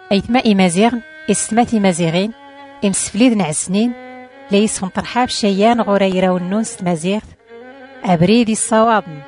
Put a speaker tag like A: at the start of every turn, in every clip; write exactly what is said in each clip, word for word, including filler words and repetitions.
A: أيتما إمازيغن إستماتي مازيغين إمسفليد نعسنين ليسهم طرحاب شيان غوريرا والنونس مازيغ أبريدي الصوابن.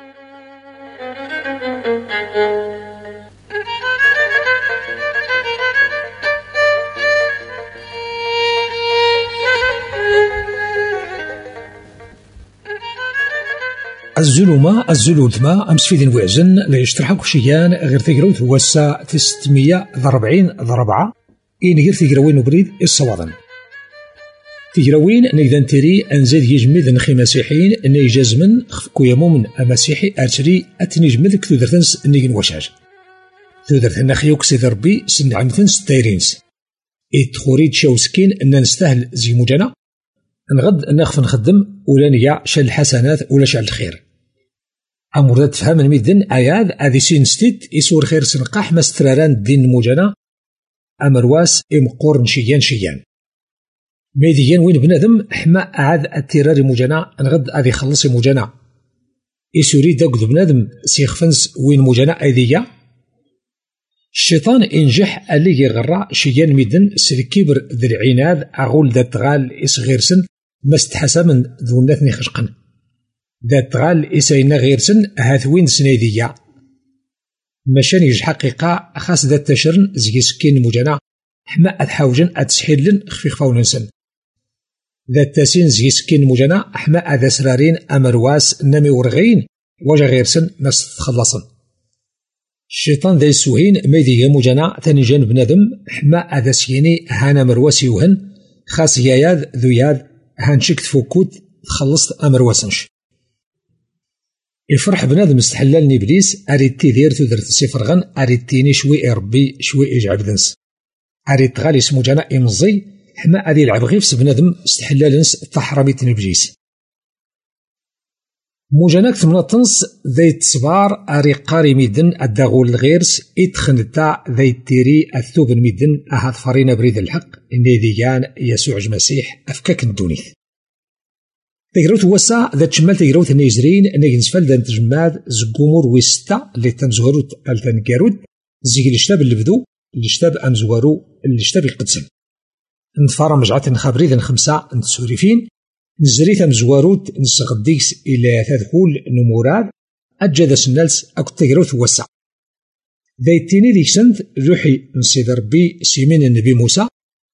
B: الزلومة الزلوثما أمس في ذن وعزن ليشترحك شيان غير تقروث هو الساعة تستمية ضربعين ضربعة إن غير تقروين وبريد الصواضن تقروين نقدان تري أنزاد يجمد نخي مسيحيين إن يجازمن خفكو يمومن أمسيحي أتري أتنجمد كتودرتنس نيجن وشاج تودرتن نخيوك سيد ربي سن عمتنس تايرينس إتخوريد شاوسكين أن نستاهل زي مجانا نغد نخف نخدم ولا نيا شال الحسنات ولا شال الخير أمور تفهم الميدن أياد أذي سين ستيت يسور خير سنقاح مستراران دين مجانا أمرواس إمقور شيان شيان ميديان وين بنادم حما عاد الترار مجانا نغد أذي خلصي مجانا يسوري داك بنادم سيخفنس وين مجانا أذية الشيطان إنجح اللي يغرى شيان ميدن سلكيبر ذي العناد أغول ذات غال إسغيرسن مستحسا من ذو ناثني خشقن ذات غال إساينا غيرسن هاثوين سنيدية مشان يج حقيقة خاص ذات تشرن زي سكين مجانا حما أتحاوجن أتسحيلن خفي خفاوننسن ذات تاسين زي سكين مجانا حما أذا سرارين أمرواس نامي ورغين وجا غيرسن مس تخلصن الشيطان ذا يسوهين ميدي مجانا ثاني جانب بنادم حما أذا سيني هانا مرواسي وهن خاص ياياد ذو ياد هانشك تفوكوت تخلصت أمرواسنش الفرح بنادم استحلال إبليس أريد تيدير تدرت سفرغن أريد تيني شوي إربي شوي إجعب ذنس أريد تغالي اسمو جانا إمزي حما أدي العب غيفس بنادم استحلالنس تحرمي تنبجيس موجاناك تمنطنس ذي تصبار أري قاري ميدن الداغول الغيرس إتخنتا ذي تيري الثوب الميدن أهاد فرينا بريد الحق إني ديان يسوع المسيح أفكاك الدونيث تقروت وسا ذا تشمال تقروت النيزرين إني نسفل ذا تجماد زقومور ويستا اللي تنزغروت التنكاروت زيك الاشتاب اللي بدو الاشتاب أمزغارو الاشتاب القدسم نتفارا مجعات نخابري ذا خمسة نتسوريفين نزريت مزواروت نسغديكس إلى تدخول نموراد أجد سنالس أكو تقروت وسع ذايتيني ديك سنت روحي نسيد ربي سيمين النبي موسى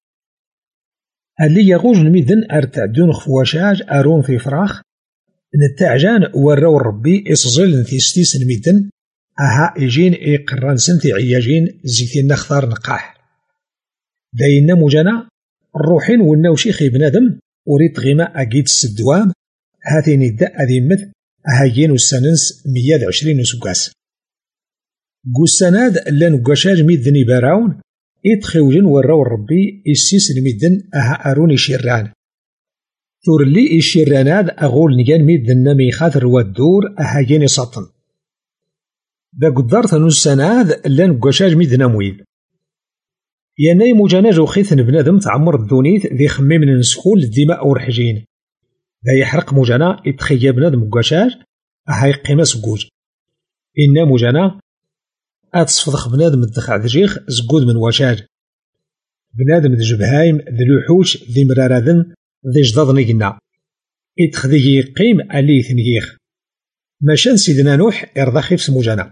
B: اللي يغوج الميدن أرتعدون خفواشاج أرون في فراخ نتاعجان وراو ربي إصزل نتيستيس الميدن أها إيجين إيقران سنتي عياجين زيتين نختار نقاح داينا مجانا الروحين والنوشيخي بنادم وريت غيما أكيد السدوام هاتين الداء أذيمت أهايين والسننس مياد عشرين وسكاس قوساناد لان قشاج ميدني باراون إتخيوجن وراو ربي إسيس الميدن أها أروني شيران ثور اللي إشيراناد أغول نيان ميدن نامي خاطر والدور أهايين سطن دا قدار ثنوساناد لان قشاج ميدنا مويد ياناي مجاناج وخيثن بنادم تعمر الدونيت ذي خميم من نسخول الدماء ورحجين ذا يحرق مجانا يتخيى بنادم قشاج هاي قيمة سقوج إنا مجانا أتصفضخ بنادم الدخع دجيخ زقود من وشاج بنادم ذي جبهايم ذي لوحوش ذي مراراذن ذي جداد نيقنا إتخذي قيم ألي ثنيخ ماشان سيدنا نوح إرضا خيفس مجانا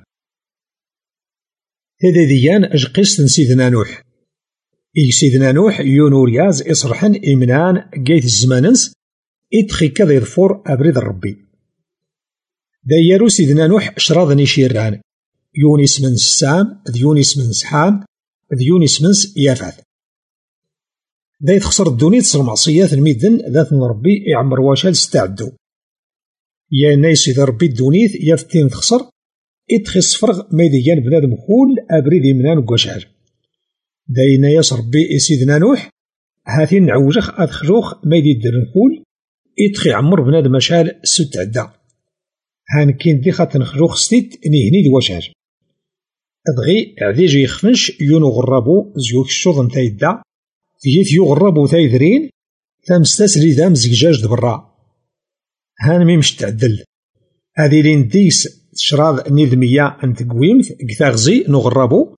B: هذا ديان أجقست سيدنا نوح إي سيدنا نوح يونورياز إصرحن إمنان جيت الزماننس إتخي كذا يظفور أبريد الربي دايرو سيدنا نوح شراضني شيران يونس من سام ذ يونس من سحام ذ يونس من يافعث دا يتخسر الدونيت تصر معصيات الميدن ذات من ربي يعمر واشال ستعدو يا نايس إذا ربي الدونيت يفتين تخسر إتخي الصفرغ ميديان بنادم خول أبريد إمنان وقشعر داينا ياس ربي سيدنا نوح هاتين نعوجخ أدخلوخ ما يدير نقول إتخي عمر بنادم شال ست عدا هان كين دي خاطر نخلوخ ستيت نيهني دي وشاج أدغي عديجي يخفنش يونو غرابو زيوك الشوط نتا يدا تيجي يغرابو تايدرين تامستاسري دام زجاج دبرا هان ميمش تعدل هذي لين ديس شراض نيذمية أنت قويمت قتاغزي نغرابو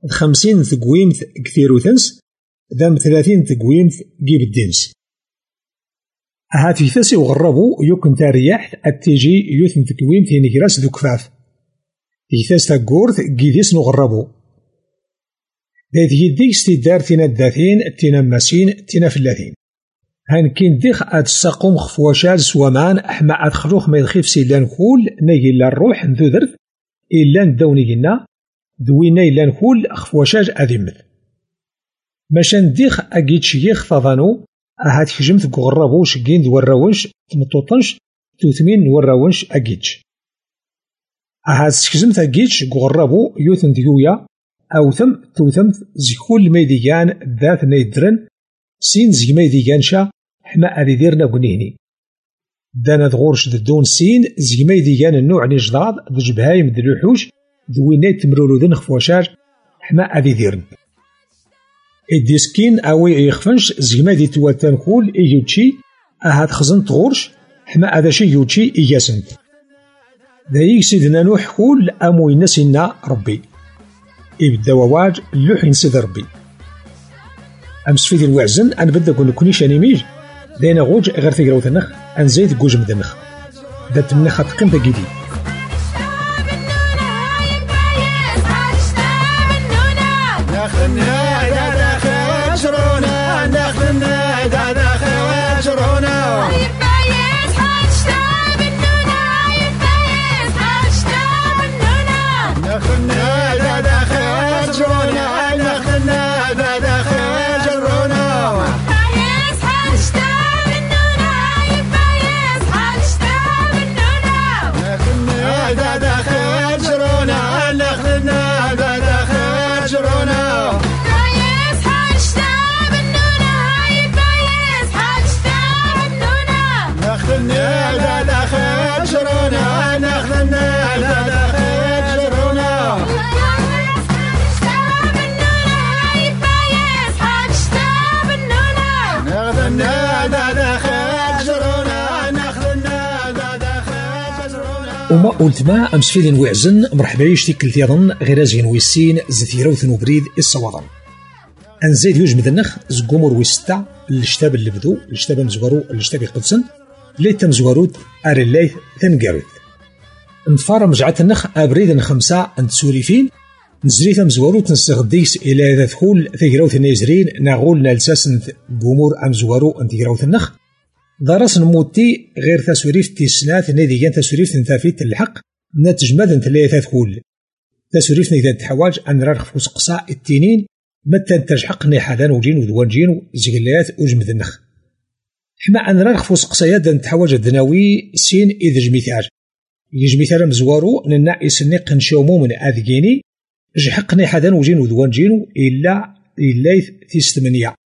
B: خمسين تقويمت كثير وثنس دام ثلاثين تقويمت جيب الدنس. هاتي ثاسي وغربو يوكن تاريحت التيجي يوثن تقويمت ينكراس دو كفاف يثاس تاقورت جيديس نغربو ذات يديك ستدار تينا الداثين تينا ماسين تينا فلاثين هان كين ديخ اد الساقوم خفواشال سوامان احما اد خلوخ ما يدخيف سيلان كول ناي لا الروح ندو درت إلا ندوني قلنا دوينا إلا نكول خفواشاج أذمت ماشان ديخ أكيد شيخ فضانو أهات حجمت قغربو شكين دوراونش تمطوطنش توثمين وراونش أكيدش أهات شكزمت أكيدش قغربو يوثن ديويا أو ثم توثمت زيكول ميديان ذات نيدرن سين زي ميديان شا حما أذي ديرنا قنيهني دانا دغورش دون سين زي ميديان النوع نجضاد دجبهايم دلوحوش دويني تمرولو ذن خفواشاج حما أذي ديرن الديسكين أوي يخفنش زي ميدي تواتان كول إيوتشي أهات خزن تغورش حما أذا شي يوتشي إياسنت ذايك سيدنا نوح كول أمو ينسينا ربي إبدا وواج اللوح ينسيد ربي أمس فيدي الوعزن أنا بدأ كون كونيش أنيميج داينا غوج غير تقراو تنخ أنزيد جوج مدنخ دات منخ تقيم تاكيدي وما قلت ما أمس فيدين وعزن مرحبا يشتكل تيضن غير زين ويسين زثيرة وثنو بريد الصواضن أنزيد يوج مدنخ زقومور ويستا الاشتاب اللي بدو الاشتاب مزورو الاشتاب يقدسن ليت مزوروت أر الليث تنقاروت نفار مجعة النخ أبريد خمسة أنت سوريفين نزريت مزورو تنستغديس إلى ذا ثقول ثقراوث النيزرين ناغول نالساسن قومور أمزورو أنت قراوث النخ دارس نموتي غير تسوريف تيسنات ناديان تسوريف تنثافيت الحق نتجمد انت لي تاثكول تسوريف نيدان تحواج ان رارخ وسقصاء التنين متى تجحقني حدان وجين ودوانجين زغليات وجمد النخ حما ان رارخ وسقصايات دان تحواج الدناوي سين اذ جميثار يجميثار مزوارو ننا يسني قنشومو من اذكيني جحقني حدان وجين ودوانجين الا الا تيستمنيا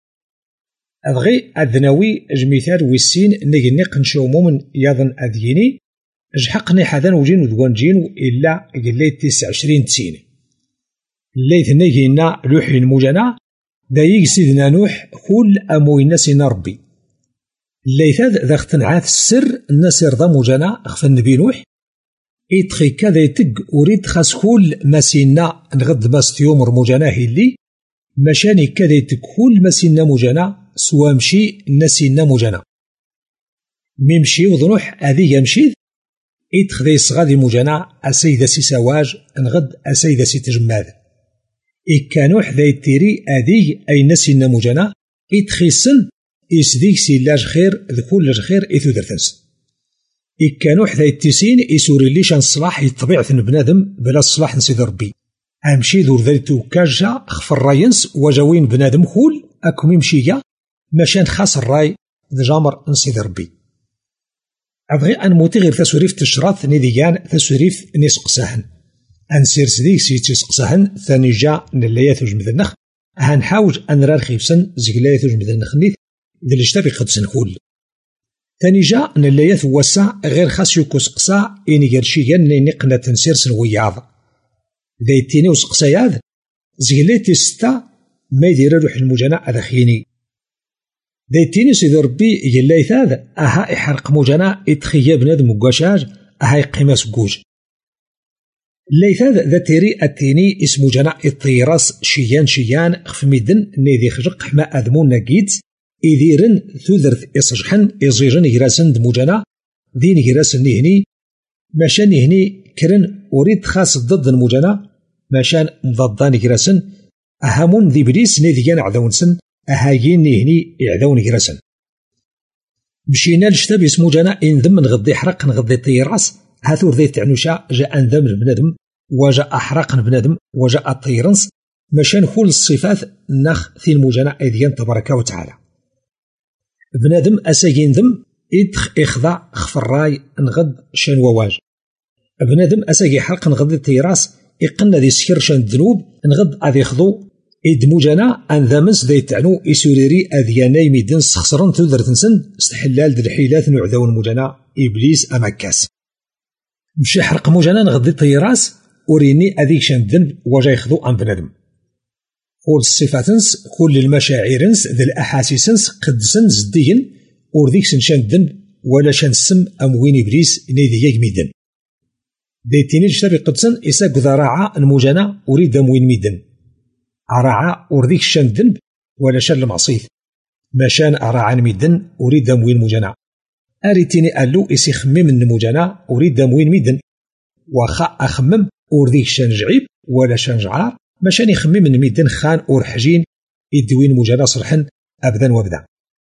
B: أبغي الذناوي جميثار ويسين نجني قنشومو من يظن أذيني جحقني حذان وجين ودوانجين إلا قليت تسع عشرين تسين الليث نجينا لوحي المجنى دايق سيدنا نوح كل أموينا سينا ربي الليث ذا اختنعات السر الناس يرضى مجنى أخفى النبي نوح إتخي كذا يتق أريد خاص كل ما سينا نغد باستيومر مجنى هيلي مشاني كذا يتق كل ما سينا مجنى سوا مشي نسينا مجانا ميمشي وضنوح هذه يمشي إتخذي صغادي مجانا أسيدة سي سواج نغد أسيدة سي تجماد إكانوح ذا يتيري هذه أي نسينا مجانا إتخي سن إسديك سي لاج خير ذكول لاج خير إثو درتنس إكانوح ذا يتسين إسوري ليش عن الصلاح يطبيعة بنادم بلا الصلاح نسيد ربي أمشي دور ذلتو كاجا خفر راينس وجاوين بنادم خول أكو ميمشيا ماشان خاص الراي دجامر نسيد ربي أبغي أن موتي غير تسوريف تشراط نديان تسوريف نسقساهن أنسير سديك سيتي سقساهن ثاني جا نلايات وجمد النخ هنحاول أن راه خيفسن زقلايات وجمد النخ نيت ذل اشتبي قدسن كول ثاني جا نلايات وسع غير خاص يكو سقسا إني قرشيان نقنا تنسير سنوياض ذايتيني وسقساياد زقلايتي ستا ما يدير روح المجانا أدخيني دايتيني سيدي ربي يلا يثاذ أها إحرق مجانا إتخيا بنادم وقاشاج أها يقيماس قوج الليثاذ ذا تيري التيني اسمو جنا الطيراس شيان شيان خف ميدن نيدي خجق حما أذمون ناكيت إذيرن ثوذرث إصجحن إزيجن يراسن دموجنا دين يراسن نهني ماشان نهني كرن أريد خاص ضد الموجنا ماشان مضادان يراسن أهامون ذي بريس نيديان عذونسن أهايين نهني يعذون يراسن مشينا لشتاب اسمو جنا إنذم نغضي حرق نغضي طيراس هاثور ذي تعنوشا جاء انذم البنادم وجاء احرق البنادم وجاء الطيرنس مشان كل الصفات نخ في المجنى اذين تبارك وتعالى بنادم اساين ذم ادخ اخضع خفراي نغد شان وواج بنادم اساي حرق نغد الطيراس يقنا ذي سكر شان الذنوب نغد اذي خضو اد مجنى انذمس ذي تعنو اسوريري اذياني ميدن سخسرن تودر تنسن استحلال ذي الحيلات نعذو المجنى ابليس امكاس مشي حرق موجانا نغدي طيراس وريني هذيك شان الذنب وجا يخذو ام بنادم كل الصفاتنس كل المشاعرنس ذي الاحاسيسنس قدسن زديين ورديك شان الذنب ولا شان السم ام وين ابليس نيدي ياك ميدن ديتيني جتابي قدسن اساق ذراعا الموجانا اريد ام وين ميدن اراعا ورديك شان الذنب ولا شان المعصيث ما شان اراعا ميدن اريد ام وين موجانا أريتيني قالو إسي خمم النموجانا أريد دام وين ميدن وخا أخمم أرديك شان جعيب ولا شان جعار ماشان يخمم الميدن خان أورحجين يدوين موجانا صرحن أبدا وابدا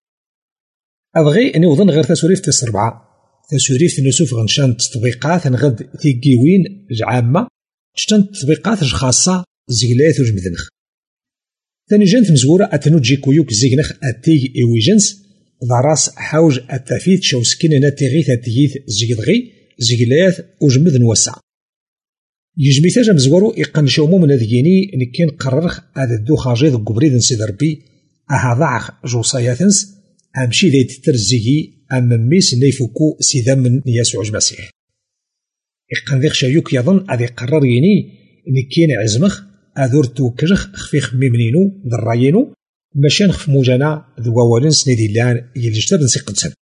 B: أبغي أني وظن غير تسوريف تس ربعة تسوريف نسوف غنشان تطبيقات نغد تيجيوين جعامة شتن تطبيقات خاصة زيغلايات وجمدنخ ثاني جانت مزورة أتنو تجي كويوك زيغنخ أتيج إيويجنس ضراس حوج التفيت شو سكيننا تغيث تيث زيغدغي زيغلايات وجمد نوسع يجمي تاجا مزورو يقن شومو من ذيني نكين قررخ هذا الدو خاجيض قبريد نسي دربي أها ضعخ جوصاياتنس أمشي ذي تترزيجي أم ميس نيفوكو سيدا من يسوع المسيح يقن ذيخ شايوك يظن أذي قرر يني نكين عزمخ أذورتو كجخ خفيخ ميمنينو ذراينو ماشي نخف موجانا ذواوالين سنيدي لان يلجتاب نسي قدسن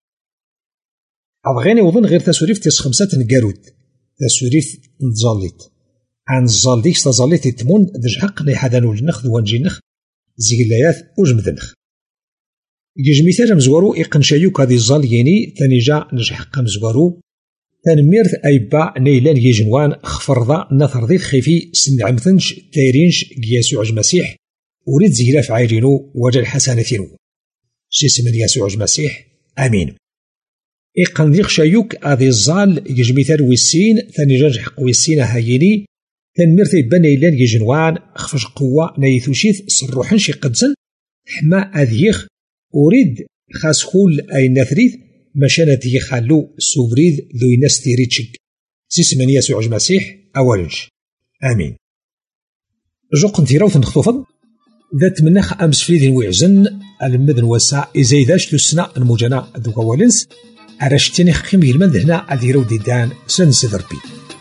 B: أبغيني وظن غير تسوريف تيس خمسات نقارود تسوريف نتظاليت عن الظالديك ستظاليت يتمون ذج حق لحدا نولنخ ذوان جينخ زيغلايات وجمدنخ يجمي تاجا مزوارو إقن شايوك هذه الظالييني ثاني جا نجحق مزوارو تنميرث أيبا نيلان يجنوان خفرضا نثر ذي خيفي سنعمثنش تيرينش يسوع المسيح أريد زيلاف عايرينو وجه الحسنتينو سيسمن يسوع المسيح آمين إقن ذيق شايوك هذه الظال يجميثار ويسين ثاني جنجح ويسين هاييني تنميرث أيبا نيلان يجنوان خفش قوة نيثوشيث صروحنش قدسن حما أذيخ أريد خاص خول أي نثريث مشانة يخلو سوبريد ذو يناس تيريتشك سيسمن يسوع المسيح أولنج آمين جو قنتي راوث نخطوفض ذات منخ أمس فريد ويعزن المدن وسع إزايداش تسنى المجانا ذو أولنس أرشتني خيمي المد هنا أذي رو ديدان سنس ذربي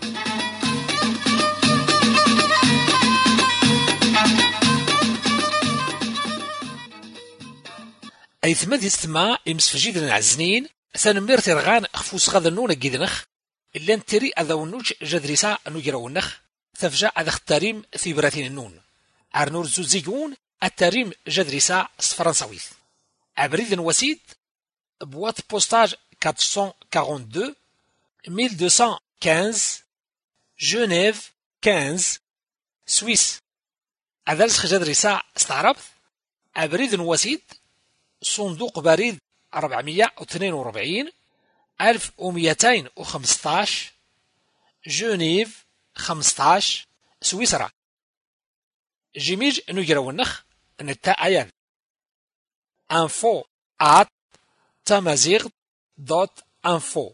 C: أيثمد يستمع إمسفجيد العزنين ثانمير ترغان خفوس غاذا نونا جيدنخ إلا نتري أذا ونوج جدريسا نجراونخ تفجع أذا اختاريم ثيبراتين النون عرنور زوزيجون التاريم جدريسا فرنساويث عبريد وسيد بوات بوستاج أربعمائة واثنين وأربعين ألف ومئتين وخمسة عشر جنيف خمسة سويس أذلسخ جدريسا استعربت عبريد وسيد صندوق بريد أربعمائة واثنين وأربعين ألف ومئتين وخمسة عشر جنيف خمسة عشر سويسرا جيميج نجراونخ نتا أيان info at تمازيغ دوت info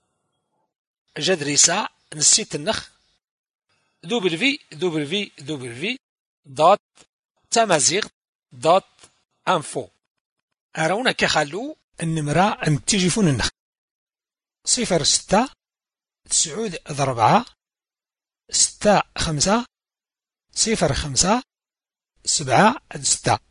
C: جدريسا نسيت النخ دبليو دبليو دبليو دوت تمازيغ دوت info أراونا كخلو النمرة أن تجيفون النخ صفر ستة تسعود ضربعة ستة خمسة صفر خمسة سبعة ستة